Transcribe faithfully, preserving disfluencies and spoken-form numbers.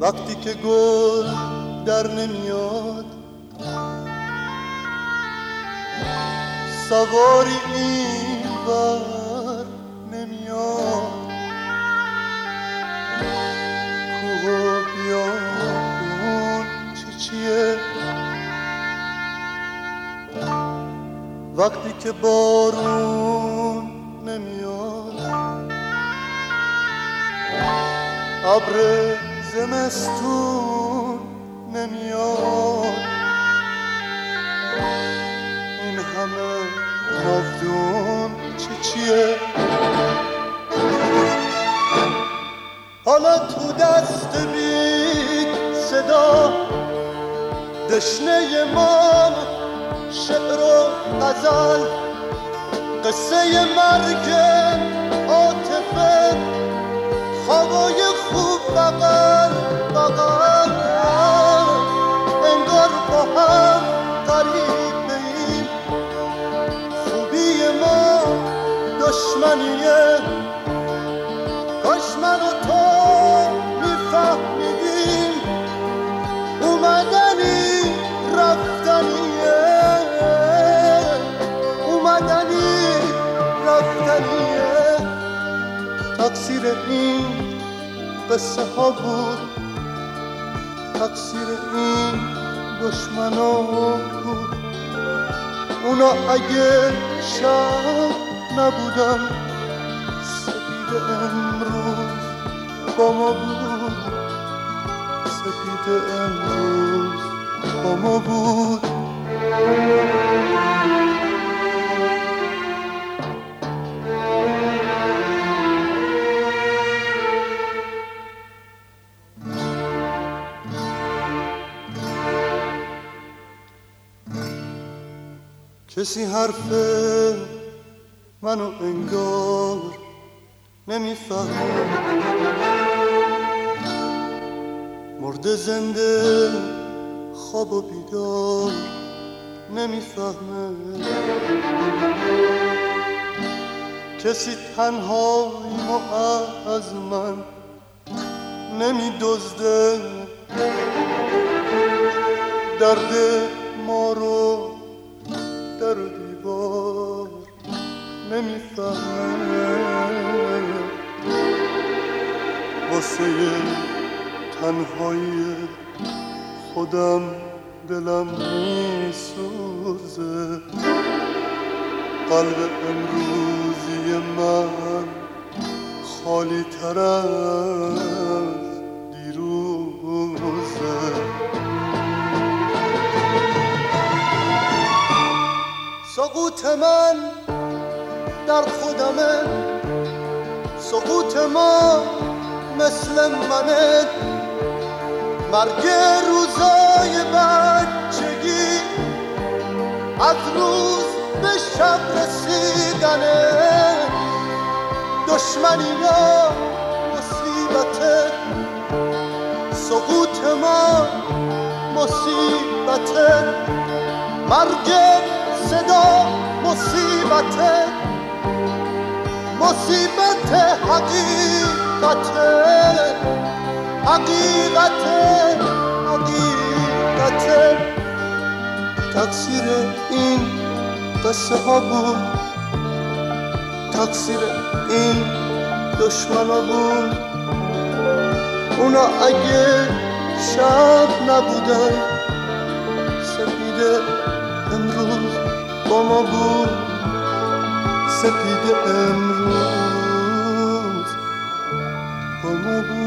وقتی که گل در نمیاد سواری این بر نمیاد کوه و بیابون چی چیه وقتی که بارون نمیاد ابر زمستون نمیاد این همه ناودون چی چیه حالا تو دست بید صدا دشنه من شعر و غزل قصه مرگ عاطفه خوابای خوب بغل بغل انگار با هم غریبیم خوبی ما دشمنیه کاش من و تو میفهمیدیم اومدنی رفتنیه اومدنی رفتنیه تقصیر این قصه ها بود تقصیر این دشمنا بود اونا اگه شب نبودن سپید امروز با ما بود سپید امروز با ما بود کسی حرف منو انگار نمیفهمه مرده زنده خواب و بیدار نمیفهمه کسی تنهاییمو از من نمیدزده درد ما رو در و دیوار نمیفهمه واسه تنهایی خودم دلم میسوزه قلب امروزی من خالی تر از دیروزه سقوط من در خودمه سقوط ما مثل منه مرگ روزای بچگی از روز به شب رسیدنه دشمنی یا مصیبته سقوط ما مصیبته مرگ صدا مصیبته مصیبت حقیقته حقیقته حقیقته تقصیر این قصه ها بود تقصیر این دشمنا بود اونا اگه شب نبودن سپید امروز با ما بود سپید امروز با ما بود